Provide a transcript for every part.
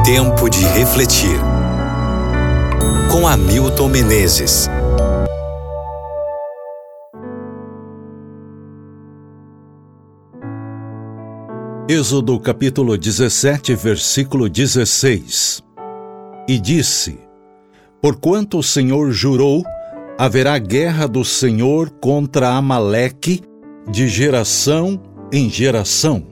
Tempo de refletir. Com Hamilton Menezes. Êxodo capítulo 17, versículo 16. E disse: Porquanto o Senhor jurou, haverá guerra do Senhor contra Amaleque de geração em geração.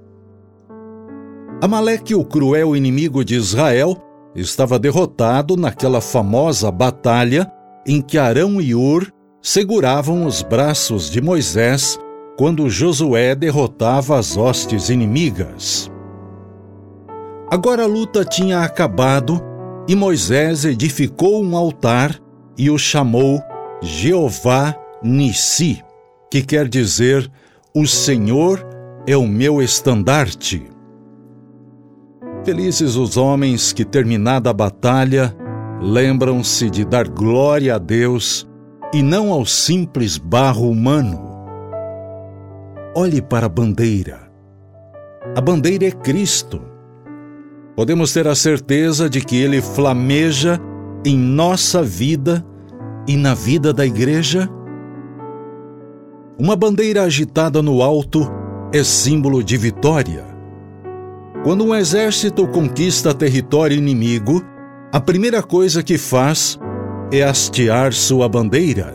Amaleque, o cruel inimigo de Israel, estava derrotado naquela famosa batalha em que Arão e Hur seguravam os braços de Moisés quando Josué derrotava as hostes inimigas. Agora a luta tinha acabado e Moisés edificou um altar e o chamou Jeová Nissi, que quer dizer: o Senhor é o meu estandarte. Felizes os homens que, terminada a batalha, lembram-se de dar glória a Deus e não ao simples barro humano. Olhe para a bandeira. A bandeira é Cristo. Podemos ter a certeza de que Ele flameja em nossa vida e na vida da igreja. Uma bandeira agitada no alto é símbolo de vitória. Quando um exército conquista território inimigo, a primeira coisa que faz é hastear sua bandeira.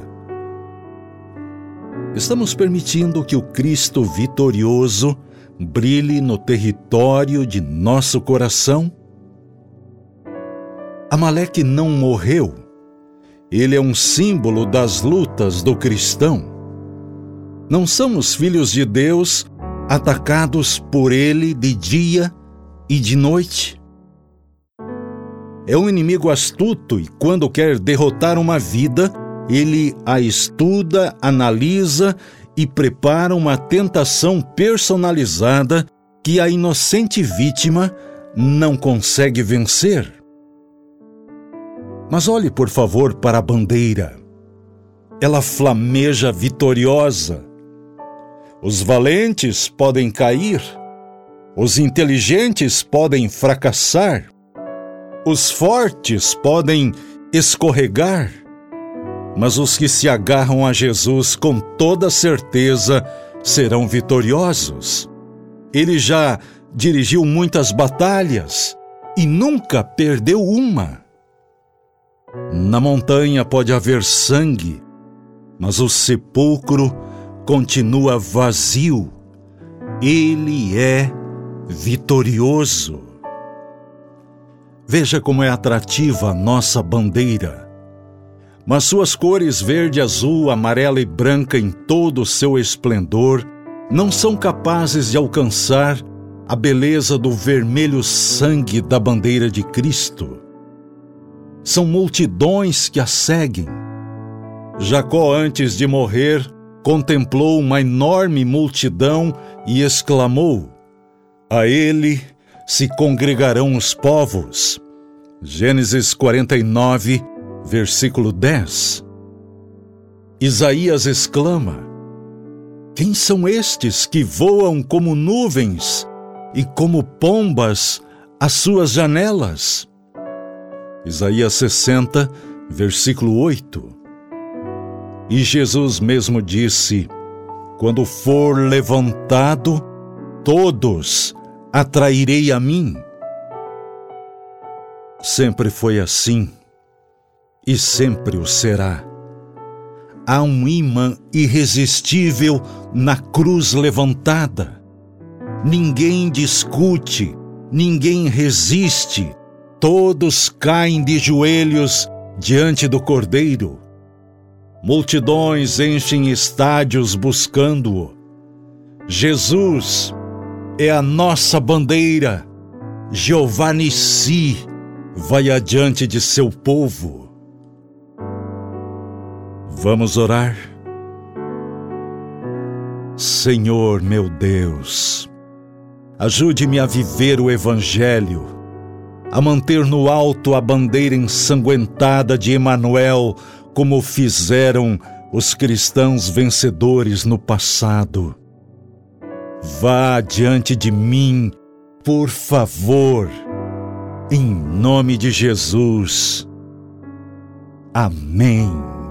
Estamos permitindo que o Cristo vitorioso brilhe no território de nosso coração? Amaleque não morreu. Ele é um símbolo das lutas do cristão. Não são os filhos de Deus atacados por ele de dia e de noite? É um inimigo astuto e, quando quer derrotar uma vida, ele a estuda, analisa e prepara uma tentação personalizada que a inocente vítima não consegue vencer. Mas olhe, por favor, para a bandeira. Ela flameja vitoriosa. Os valentes podem cair, os inteligentes podem fracassar, os fortes podem escorregar, mas os que se agarram a Jesus com toda certeza serão vitoriosos. Ele já dirigiu muitas batalhas e nunca perdeu uma. Na montanha pode haver sangue, mas o sepulcro continua vazio. Ele é vitorioso. Veja como é atrativa a nossa bandeira. Mas suas cores verde, azul, amarela e branca em todo o seu esplendor não são capazes de alcançar a beleza do vermelho sangue da bandeira de Cristo. São multidões que a seguem. Jacó, antes de morrer, contemplou uma enorme multidão e exclamou: a ele se congregarão os povos. Gênesis 49, versículo 10. Isaías exclama: quem são estes que voam como nuvens e como pombas às suas janelas? Isaías 60, versículo 8. E Jesus mesmo disse: quando for levantado, todos atrairei a mim. Sempre foi assim e sempre o será. Há um ímã irresistível na cruz levantada. Ninguém discute, ninguém resiste, todos caem de joelhos diante do Cordeiro. Multidões enchem estádios buscando-o. Jesus é a nossa bandeira. Jeová Nissi vai adiante de seu povo. Vamos orar? Senhor meu Deus, ajude-me a viver o Evangelho, a manter no alto a bandeira ensanguentada de Emanuel, como fizeram os cristãos vencedores no passado. Vá diante de mim, por favor. Em nome de Jesus. Amém.